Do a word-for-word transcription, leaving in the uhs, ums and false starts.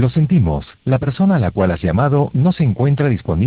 Lo sentimos, la persona a la cual has llamado no se encuentra disponible.